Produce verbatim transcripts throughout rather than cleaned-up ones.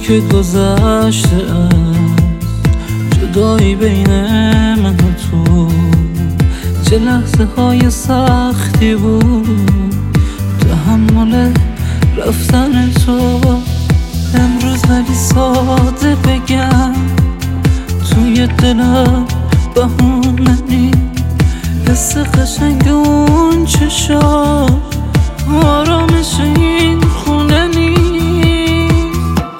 که گذشته از جدایی بین من و تو، چه لحظه های سختی بود تحمل رفتن تو. امروز ولی ساده بگم توی دلم بهونه نیست، حس قشنگ اون چشا آرامش این خونه نیست.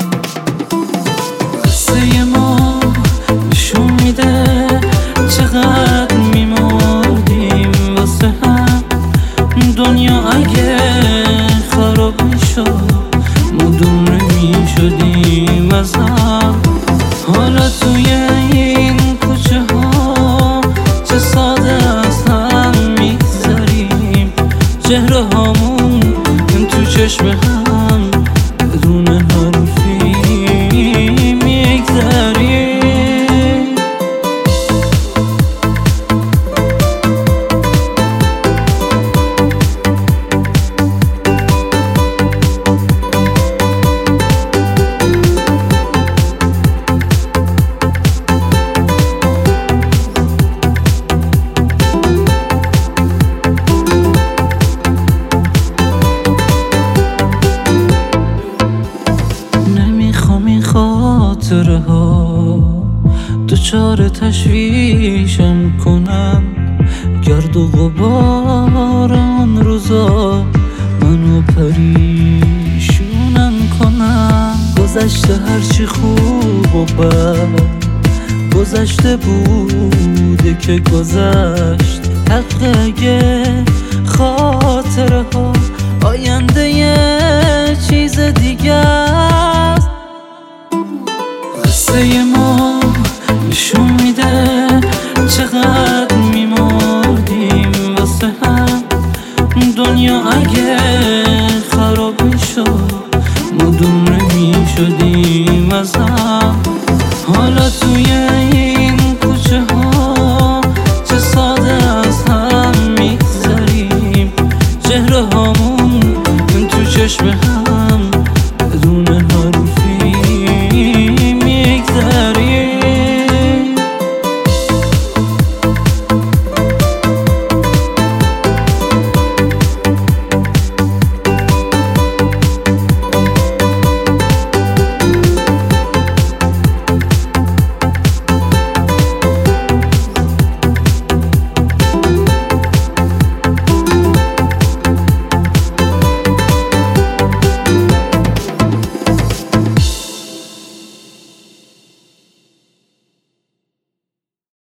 قصه ما نشون میده چقدر میمردیم واسه هم. دنیا اگه خراب میشد ما دور نمیشدیم از هم. حالا توی این کوچه ها چه ساده از هم میگذریم، چهره هامون تو چشم هم بدون حرفی میگذریم. خاطره ها دچار تشویشم کنن، گرد و غبار آن روزا منو پریشونم کنن. گذشته هرچی خوب و بد گذشته بوده که گذشت، حق اگه خاطره ها آینده یه چیز دیگه است. قصه ما نشون میده چقدر میمردیم واسه هم. دنیا اگه خراب میشد ما دور نمیشدیم از هم. حالا توی این کوچه ها چه ساده از هم میگذریم، چهره هامون تو چشم هم